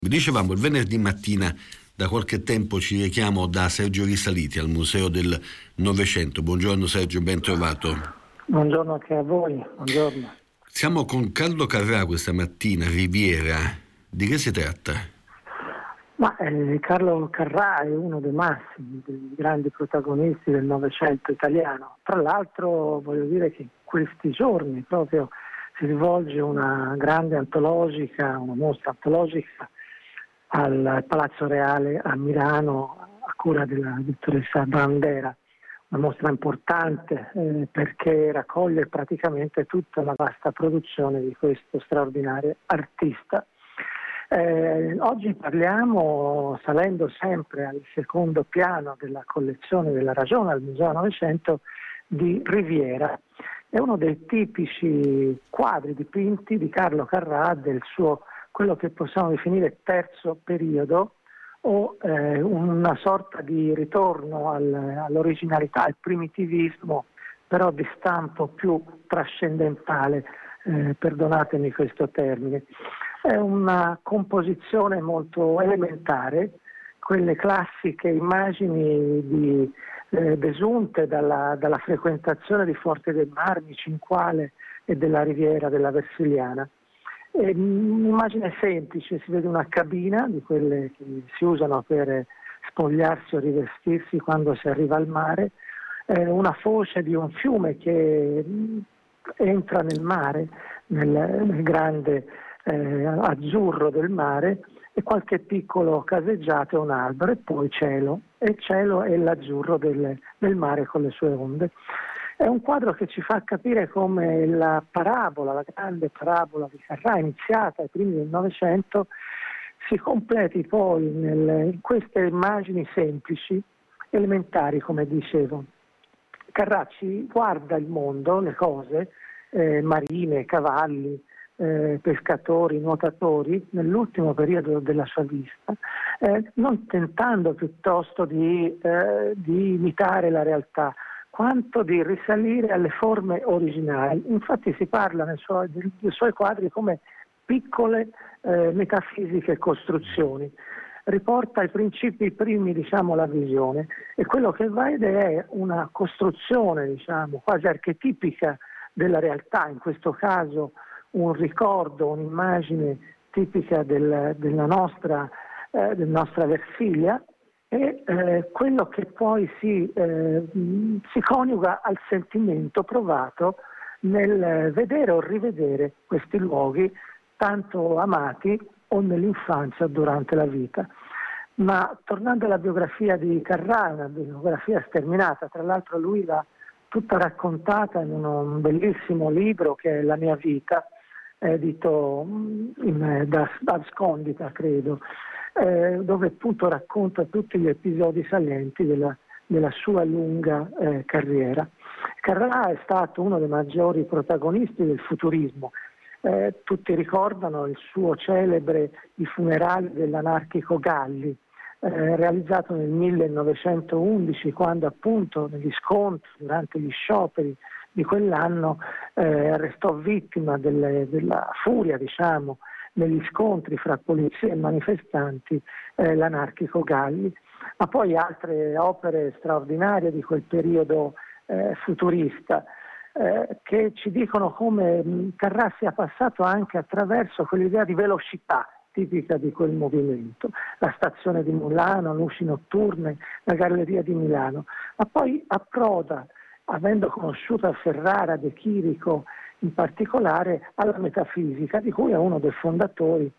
Dicevamo, il venerdì mattina da qualche tempo ci rechiamo da Sergio Risaliti al Museo del Novecento. Buongiorno Sergio, ben trovato. Buongiorno anche a voi, buongiorno. Siamo con Carlo Carrà questa mattina, Riviera. Di che si tratta? Carlo Carrà è uno dei massimi, dei grandi protagonisti del Novecento italiano. Tra l'altro voglio dire che in questi giorni proprio si svolge una grande antologica, una mostra antologica al Palazzo Reale a Milano a cura della dottoressa Brandera, una mostra importante perché raccoglie praticamente tutta la vasta produzione di questo straordinario artista. Oggi parliamo, salendo sempre al secondo piano della collezione della Ragione al Museo Novecento, di Riviera. È uno dei tipici quadri dipinti di Carlo Carrà del suo, quello che possiamo definire terzo periodo, o una sorta di ritorno all'originalità, al primitivismo, però di stampo più trascendentale, perdonatemi questo termine. È una composizione molto elementare, quelle classiche immagini desunte dalla frequentazione di Forte dei Marmi, Cinquale e della Riviera della Versiliana. È un'immagine semplice, si vede una cabina di quelle che si usano per spogliarsi o rivestirsi quando si arriva al mare, una foce di un fiume che entra nel mare, nel grande azzurro del mare, e qualche piccolo caseggiato e un albero, e poi cielo, e il cielo è l'azzurro del mare con le sue onde. È un quadro che ci fa capire come la grande parabola di Carrà, iniziata ai primi del Novecento, si completi poi in queste immagini semplici, elementari, come dicevo. Carrà ci guarda il mondo, le cose, marine, cavalli, pescatori, nuotatori, nell'ultimo periodo della sua vita, non tentando piuttosto di imitare la realtà, quanto di risalire alle forme originali. Infatti si parla dei suoi quadri come piccole metafisiche costruzioni. Riporta ai principi primi, la visione, e quello che vede è una costruzione, quasi archetipica della realtà, in questo caso un ricordo, un'immagine tipica della nostra Versilia, e quello che poi si coniuga al sentimento provato nel vedere o rivedere questi luoghi tanto amati o nell'infanzia o durante la vita. Ma tornando alla biografia di Carrà, una biografia sterminata, tra l'altro lui l'ha tutta raccontata in un bellissimo libro che è La mia vita, edito da Ascondita, credo, dove appunto racconta tutti gli episodi salienti della sua lunga carriera. Carrà è stato uno dei maggiori protagonisti del futurismo. Tutti ricordano il suo celebre I funerali dell'anarchico Galli, realizzato nel 1911, quando appunto negli scontri, durante gli scioperi di quell'anno, restò vittima della furia, negli scontri fra polizia e manifestanti, l'anarchico Galli. Ma poi altre opere straordinarie di quel periodo futurista, che ci dicono come Carrà sia passato anche attraverso quell'idea di velocità tipica di quel movimento, la stazione di Milano, luci notturne, la galleria di Milano, ma poi approda, avendo conosciuto Ferrara, De Chirico in particolare, alla metafisica, di cui è uno dei fondatori,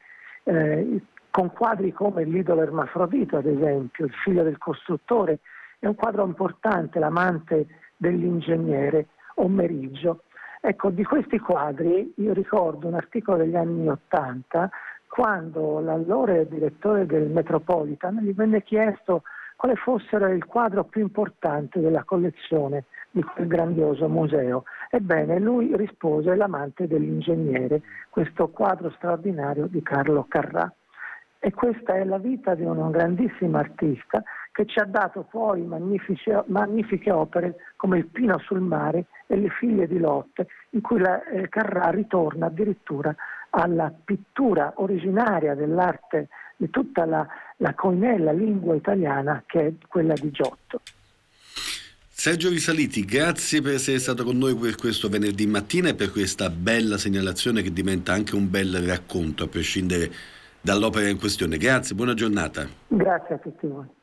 con quadri come l'idolo Ermafrodito, ad esempio, il figlio del costruttore. È un quadro importante, l'amante dell'ingegnere, o Meriggio. Ecco, di questi quadri io ricordo un articolo degli anni '80, quando l'allora direttore del Metropolitan gli venne chiesto quale fossero il quadro più importante della collezione di quel grandioso museo. Ebbene, lui rispose L'amante dell'ingegnere, questo quadro straordinario di Carlo Carrà. E questa è la vita di un grandissimo artista che ci ha dato poi magnifiche opere come Il Pino sul mare e Le figlie di Lot, in cui Carrà ritorna addirittura alla pittura originaria dell'arte di tutta la coinella lingua italiana che è quella di Giotto. Sergio Risaliti, grazie per essere stato con noi per questo venerdì mattina e per questa bella segnalazione che diventa anche un bel racconto a prescindere dall'opera in questione. Grazie, buona giornata. Grazie a tutti voi.